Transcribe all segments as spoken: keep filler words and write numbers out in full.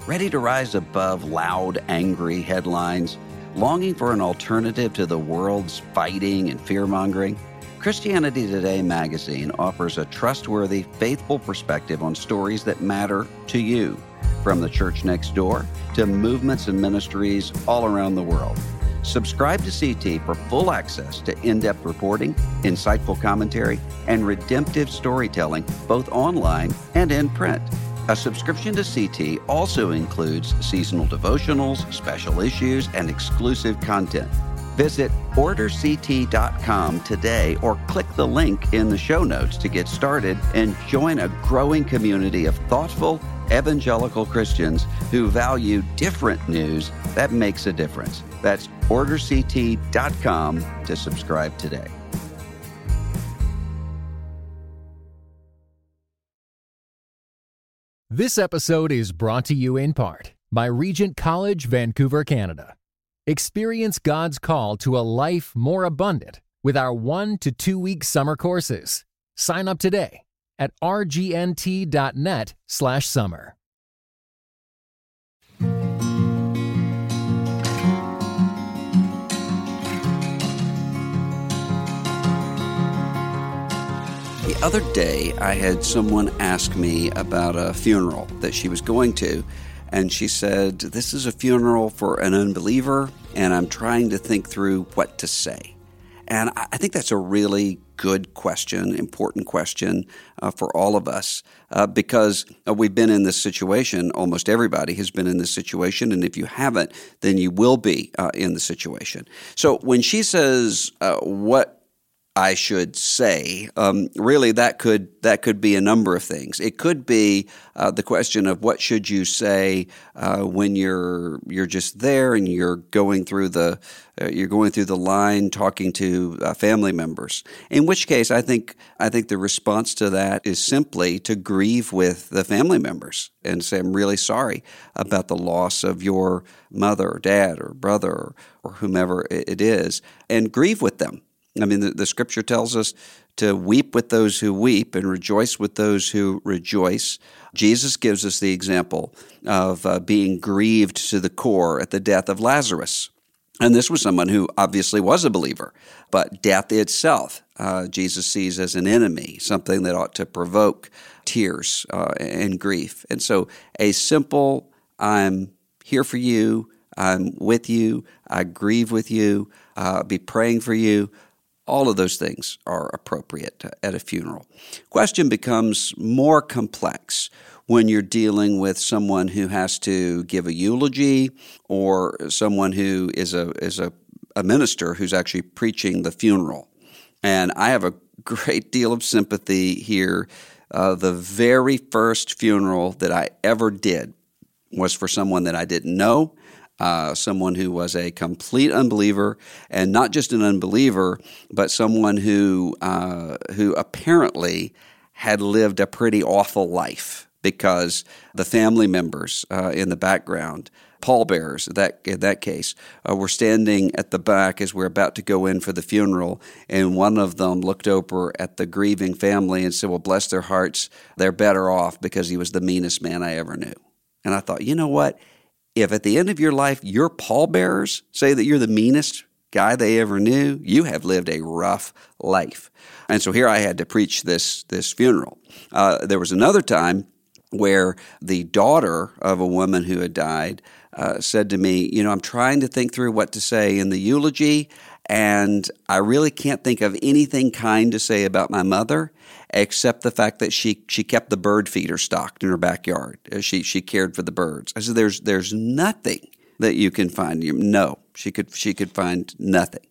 Ready to rise above loud, angry headlines? Longing for an alternative to the world's fighting and fear-mongering? Christianity Today magazine offers a trustworthy, faithful perspective on stories that matter to you, from the church next door to movements and ministries all around the world. Subscribe to C T for full access to in-depth reporting, insightful commentary, and redemptive storytelling, both online and in print. A subscription to C T also includes seasonal devotionals, special issues, and exclusive content. Visit order c t dot com today or click the link in the show notes to get started and join a growing community of thoughtful, evangelical Christians who value different news that makes a difference. That's order c t dot com to subscribe today. This episode is brought to you in part by Regent College, Vancouver, Canada. Experience God's call to a life more abundant with our one to two week summer courses. Sign up today at r g n t dot net slash summer. The other day, I had someone ask me about a funeral that she was going to, and she said, "This is a funeral for an unbeliever, and I'm trying to think through what to say." And I think that's a really good question, important question uh, for all of us, uh, because uh, we've been in this situation. Almost everybody has been in this situation, and if you haven't, then you will be uh, in the situation. So when she says, uh, what I should say, um, really that could that could be a number of things. It could be uh, the question of what should you say uh, when you're you're just there and you're going through the uh, you're going through the line talking to uh, family members. In which case, I think I think the response to that is simply to grieve with the family members and say, "I'm really sorry about the loss of your mother or dad or brother or, or whomever it is," and grieve with them. I mean, the, the Scripture tells us to weep with those who weep and rejoice with those who rejoice. Jesus gives us the example of uh, being grieved to the core at the death of Lazarus. And this was someone who obviously was a believer, but death itself, uh, Jesus sees as an enemy, something that ought to provoke tears uh, and grief. And so a simple, "I'm here for you, I'm with you, I grieve with you, I'll be praying for you," all of those things are appropriate at a funeral. Question becomes more complex when you're dealing with someone who has to give a eulogy or someone who is a is a, a minister who's actually preaching the funeral. And I have a great deal of sympathy here. Uh, the very first funeral that I ever did was for someone that I didn't know. Uh, someone who was a complete unbeliever, and not just an unbeliever, but someone who uh, who apparently had lived a pretty awful life, because the family members uh, in the background, pallbearers that in that case, uh, were standing at the back as we're about to go in for the funeral, and one of them looked over at the grieving family and said, "Well, bless their hearts, they're better off because he was the meanest man I ever knew." And I thought, you know what? If at the end of your life, your pallbearers say that you're the meanest guy they ever knew, you have lived a rough life. And so here I had to preach this this funeral. Uh, there was another time where the daughter of a woman who had died uh, said to me, you know, "I'm trying to think through what to say in the eulogy, and I really can't think of anything kind to say about my mother, except the fact that she she kept the bird feeder stocked in her backyard. She she cared for the birds." I said, "There's there's nothing that you can find." No, she could she could find nothing.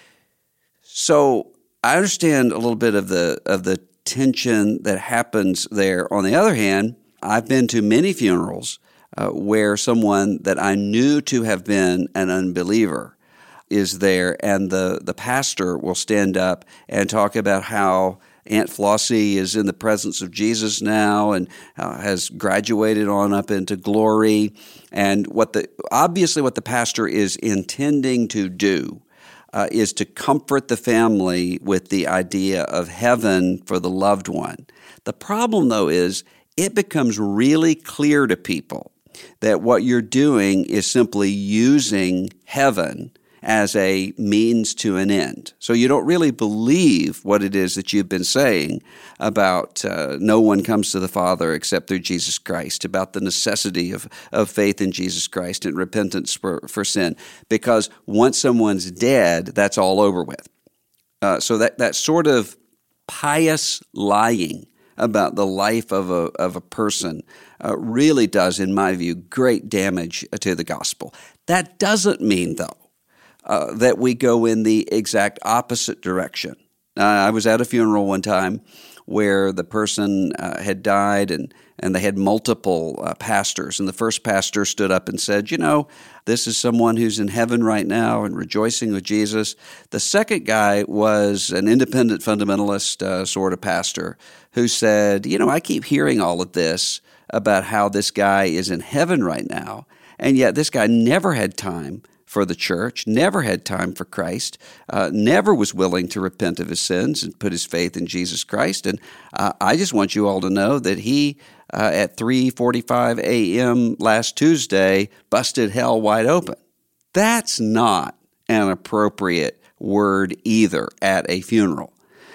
So I understand a little bit of the of the tension that happens there. On the other hand, I've been to many funerals uh, where someone that I knew to have been an unbeliever is there, and the the pastor will stand up and talk about how Aunt Flossie is in the presence of Jesus now and uh, has graduated on up into glory. And what the obviously what the pastor is intending to do uh, is to comfort the family with the idea of heaven for the loved one. The problem, though, is it becomes really clear to people that what you're doing is simply using heaven as a means to an end. So you don't really believe what it is that you've been saying about uh, no one comes to the Father except through Jesus Christ, about the necessity of, of faith in Jesus Christ and repentance for, for sin. Because once someone's dead, that's all over with. Uh, so that, that sort of pious lying about the life of a, of a person uh, really does, in my view, great damage to the gospel. That doesn't mean, though, Uh, that we go in the exact opposite direction. Uh, I was at a funeral one time where the person uh, had died and, and they had multiple uh, pastors. And the first pastor stood up and said, you know, this is someone who's in heaven right now and rejoicing with Jesus. The second guy was an independent fundamentalist uh, sort of pastor who said, you know, I keep hearing all of this about how this guy is in heaven right now, and yet this guy never had time for the church, never had time for Christ, uh, never was willing to repent of his sins and put his faith in Jesus Christ. And uh, I just want you all to know that he, uh, at three forty-five a.m. last Tuesday, busted hell wide open. That's not an appropriate word either at a funeral.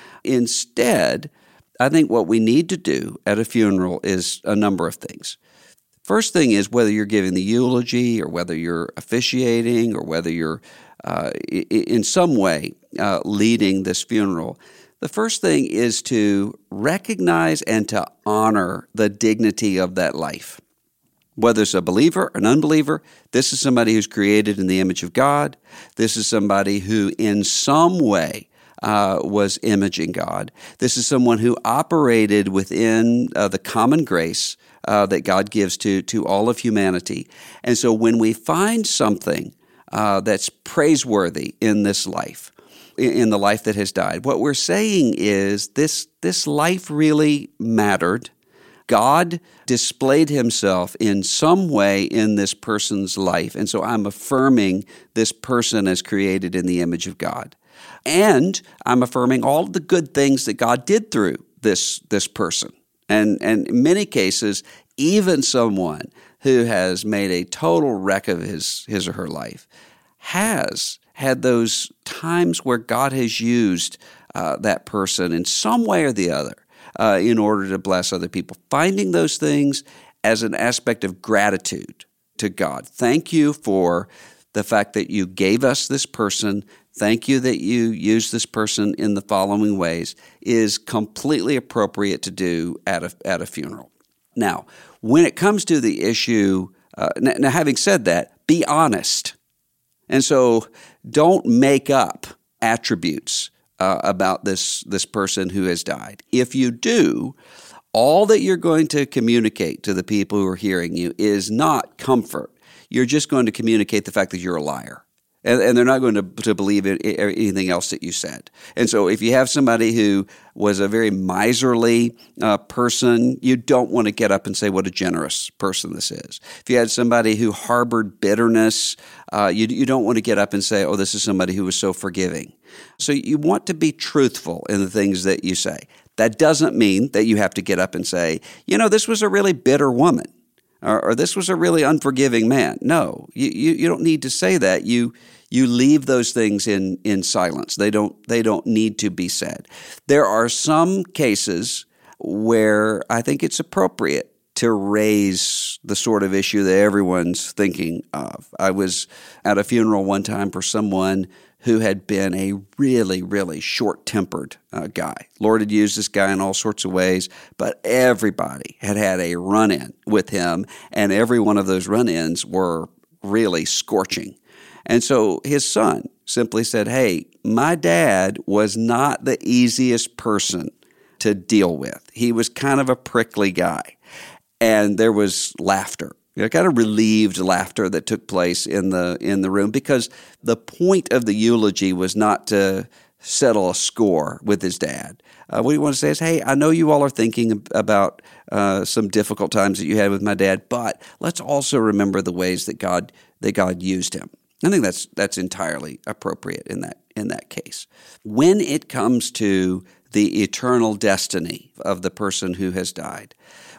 Instead, I think what we need to do at a funeral is a number of things. First thing is, whether you're giving the eulogy or whether you're officiating or whether you're uh, in some way uh, leading this funeral, the first thing is to recognize and to honor the dignity of that life. Whether it's a believer or an unbeliever, this is somebody who's created in the image of God. This is somebody who in some way Uh, was imaging God. This is someone who operated within uh, the common grace uh, that God gives to, to all of humanity. And so when we find something uh, that's praiseworthy in this life, in, in the life that has died, what we're saying is this, this life really mattered. God displayed himself in some way in this person's life. And so I'm affirming this person as created in the image of God. And I'm affirming all of the good things that God did through this this person. And, and in many cases, even someone who has made a total wreck of his, his or her life has had those times where God has used uh, that person in some way or the other uh, in order to bless other people. Finding those things as an aspect of gratitude to God. Thank you for the fact that you gave us this person. Thank you that you used this person in the following ways is completely appropriate to do at a, at a funeral. Now, when it comes to the issue, uh, now having said that, be honest. And so don't make up attributes uh, about this, this person who has died. If you do, all that you're going to communicate to the people who are hearing you is not comfort. You're just going to communicate the fact that you're a liar. And, and they're not going to, to believe in anything else that you said. And so if you have somebody who was a very miserly uh, person, you don't want to get up and say what a generous person this is. If you had somebody who harbored bitterness, uh, you, you don't want to get up and say, oh, this is somebody who was so forgiving. So you want to be truthful in the things that you say. That doesn't mean that you have to get up and say, you know, this was a really bitter woman. Or, or this was a really unforgiving man. No, you, you, you don't need to say that. You you leave those things in, in silence. They don't they don't need to be said. There are some cases where I think it's appropriate to raise the sort of issue that everyone's thinking of. I was at a funeral one time for someone who had been a really, really short-tempered uh, guy. Lord had used this guy in all sorts of ways, but everybody had had a run-in with him, and every one of those run-ins were really scorching. And so his son simply said, hey, my dad was not the easiest person to deal with. He was kind of a prickly guy. And there was laughter. You know, kind of relieved laughter that took place in the in the room, because the point of the eulogy was not to settle a score with his dad. Uh, what you want to say is, hey, I know you all are thinking about uh, some difficult times that you had with my dad, but let's also remember the ways that God that God used him. I think that's that's entirely appropriate in that in that case. When it comes to the eternal destiny of the person who has died,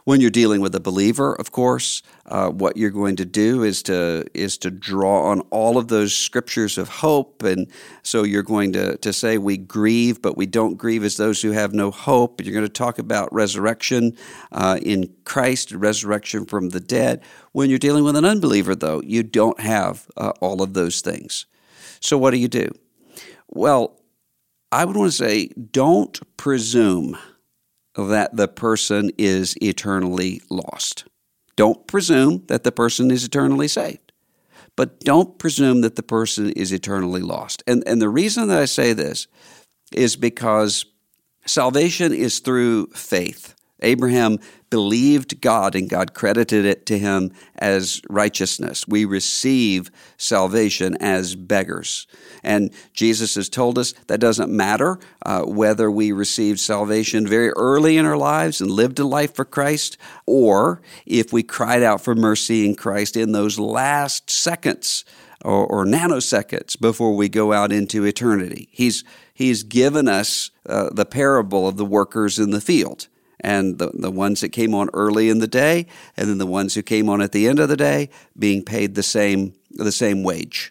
When you're dealing with a believer, of course, uh, what you're going to do is to is to draw on all of those scriptures of hope. And so you're going to, to say we grieve, but we don't grieve as those who have no hope. You're going to talk about resurrection uh, in Christ, resurrection from the dead. When you're dealing with an unbeliever, though, you don't have uh, all of those things. So what do you do? Well, I would want to say don't presume that the person is eternally lost. Don't presume that the person is eternally saved, but don't presume that the person is eternally lost. And, and the reason that I say this is because salvation is through faith. Abraham believed God, and God credited it to him as righteousness. We receive salvation as beggars. And Jesus has told us that doesn't matter uh, whether we received salvation very early in our lives and lived a life for Christ, or if we cried out for mercy in Christ in those last seconds or, or nanoseconds before we go out into eternity. He's, he's given us uh, the parable of the workers in the field. And the, the ones that came on early in the day, and then the ones who came on at the end of the day, being paid the same the same wage.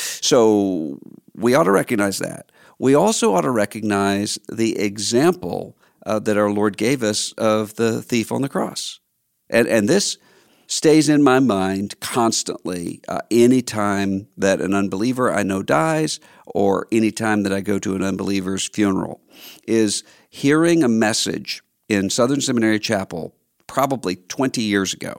So we ought to recognize that. We also ought to recognize the example uh, that our Lord gave us of the thief on the cross. And, and this stays in my mind constantly uh, anytime that an unbeliever I know dies, or anytime that I go to an unbeliever's funeral, is hearing a message in Southern Seminary Chapel probably twenty years ago,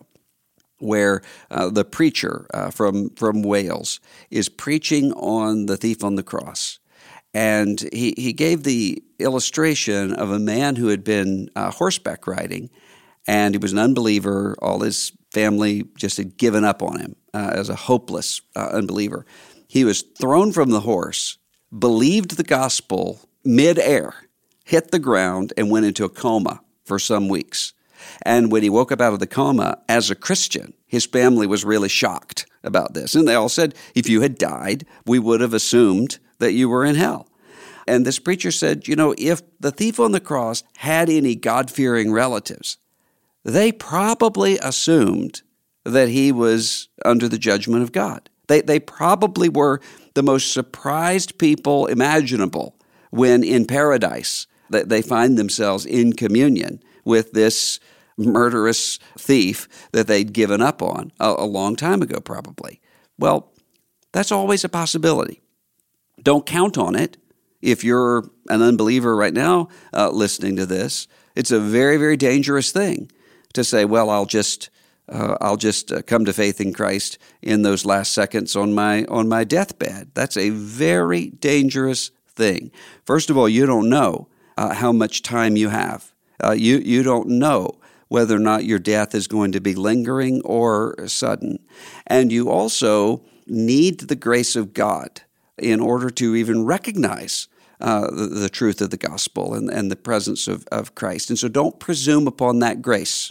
where uh, the preacher uh, from, from Wales is preaching on the thief on the cross. And he, he gave the illustration of a man who had been uh, horseback riding, and he was an unbeliever. All his family just had given up on him uh, as a hopeless uh, unbeliever. He was thrown from the horse, believed the gospel midair, hit the ground, and went into a coma for some weeks. And when he woke up out of the coma as a Christian, his family was really shocked about this. And they all said, if you had died, we would have assumed that you were in hell. And this preacher said, you know, if the thief on the cross had any God-fearing relatives, they probably assumed that he was under the judgment of God. They, they probably were the most surprised people imaginable when in paradise that they find themselves in communion with this murderous thief that they'd given up on a, a long time ago, probably. Well, that's always a possibility. Don't count on it. If you're an unbeliever right now uh, listening to this, it's a very, very dangerous thing to say, well, I'll just uh, I'll just uh, come to faith in Christ in those last seconds on my on my deathbed. That's a very dangerous thing. First of all, you don't know Uh, how much time you have. Uh, you, you don't know whether or not your death is going to be lingering or sudden. And you also need the grace of God in order to even recognize uh, the, the truth of the gospel and, and the presence of, of Christ. And so don't presume upon that grace.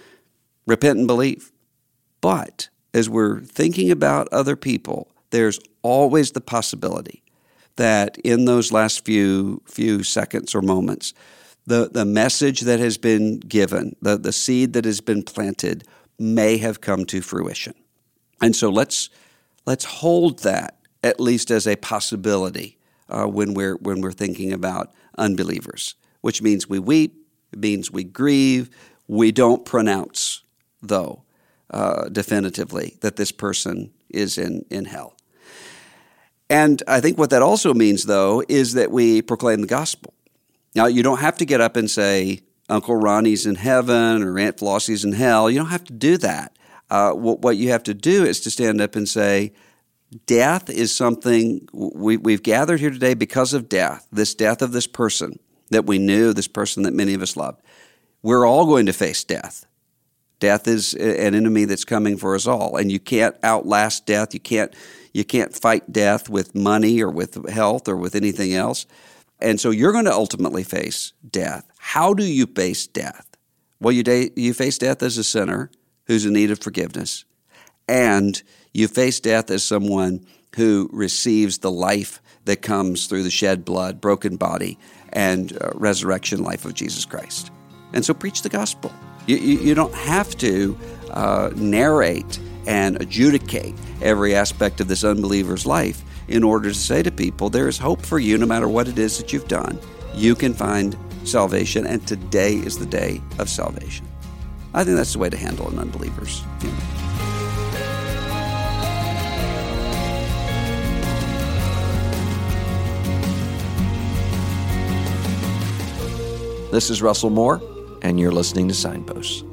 Repent and believe. But as we're thinking about other people, there's always the possibility that in those last few few seconds or moments, the, the message that has been given, the, the seed that has been planted, may have come to fruition. And so let's let's hold that at least as a possibility uh, when we're when we're thinking about unbelievers, which means we weep, it means we grieve, we don't pronounce, though, uh, definitively that this person is in, in hell. And I think what that also means, though, is that we proclaim the gospel. Now, you don't have to get up and say, Uncle Ronnie's in heaven or Aunt Flossie's in hell. You don't have to do that. Uh, what, what you have to do is to stand up and say, death is something, we, we've gathered here today because of death, this death of this person that we knew, this person that many of us loved. We're all going to face death. Death is an enemy that's coming for us all, and you can't outlast death. You can't You can't fight death with money or with health or with anything else. And so you're going to ultimately face death. How do you face death? Well, you, da- you face death as a sinner who's in need of forgiveness, and you face death as someone who receives the life that comes through the shed blood, broken body, and uh, resurrection life of Jesus Christ. And so preach the gospel. You, you, you don't have to uh, narrate and adjudicate every aspect of this unbeliever's life in order to say to people, there is hope for you no matter what it is that you've done. You can find salvation, and today is the day of salvation. I think that's the way to handle an unbeliever's funeral. This is Russell Moore, and you're listening to Signposts.